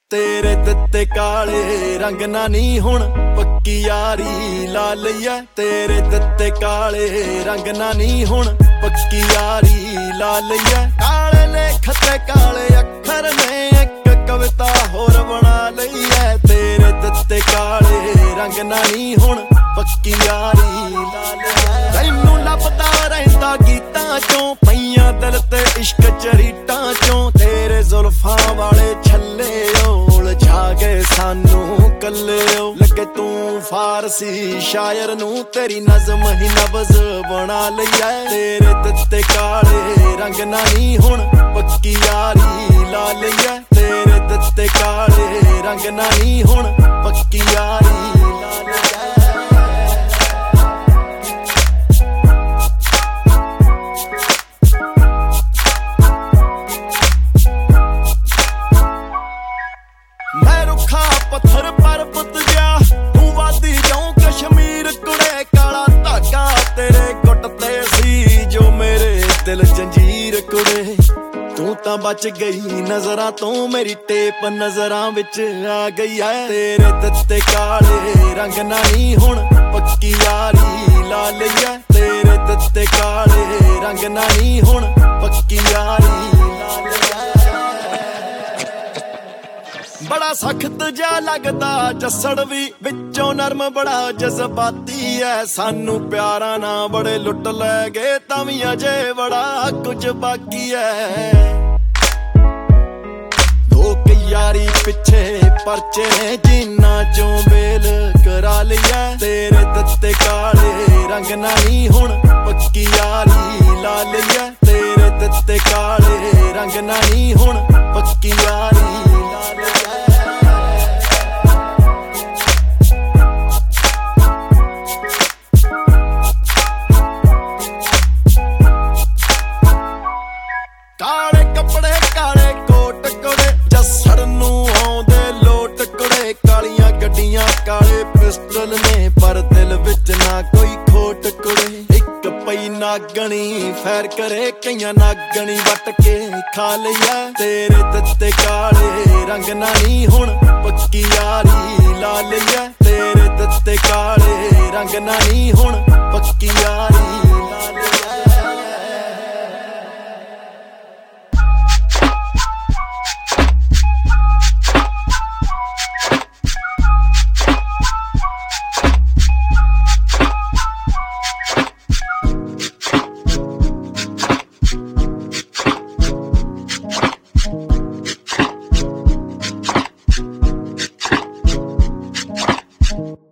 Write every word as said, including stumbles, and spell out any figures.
तेरे ਦਿੱਤੇ ਕਾਲੇ रंग ना नी हुण पक्की यारी ला लईए तेरे ਦਿੱਤੇ काले रंग ना नी हुण पक्की यारी ला लईए काले लेख ते काले अखर ने एक कविता होर बना लईए तेरे ਦਿੱਤੇ काले रंग ना नी हुण पक्की यारी ला लईए तैनू लभदा रहिंदा गीतां चों पईयां दिल ते इश्क चरीटां चों तेरे जुल्फां वाले छल्ले जागे सानू कल्ले लगे तू फारसी शायर नू तेरी नज़म ही नबज़ बना लिया तेरे ਦਿੱਤੇ काले रंग ना नी हुण पक्की यारी ला लईए तेरे ਦਿੱਤੇ काले रंग ना नी हुण पक्की यारी ला लईए पत्थर पर पुत गया तू वादी जाऊं कश्मीर कुड़े काला धागा तेरे गुट ते सी जो मेरे दिल जंजीर कुड़े तू तां बच गई नजरां तो मेरी टेप नजरां विच आ गई है तेरे ਦਿੱਤੇ काले रंग ना नी हुण पक्की यारी ला लईए तेरे ਦਿੱਤੇ काले रंग ना नी हुण पक्की यारी ला लईए बड़ा सख्त जा लगदा जस्सड़ भी विचों नरम बड़ा जज्बाती है सानू प्यारा ना बड़े लुट लै गए तां वी अजे बड़ा कुछ बाकी है लोक यारी पिछे परचे जिन्ना चों बेल करा लिया तेरे ਦਿੱਤੇ काले रंग ना नी हुण पक्की यारी ला लईए तेरे ਦਿੱਤੇ काले रंग ना नी हुण पक्की यारी ला लईए काले कपड़े काले कोट कुड़े जस्सड़ नू आउंदे लोट कुड़े कालियां गड्डियां काले पिस्टल ने पर दिल विच ना कोई खोट कुड़े एक पई नागणी फैर करे कईयां नागणी वट के खा लईए तेरे ਦਿੱਤੇ काले रंग ना नी हुण पक्की यारी ला लईए तेरे ਦਿੱਤੇ काले रंग ना नी हुण पक्की यारी ला लईए you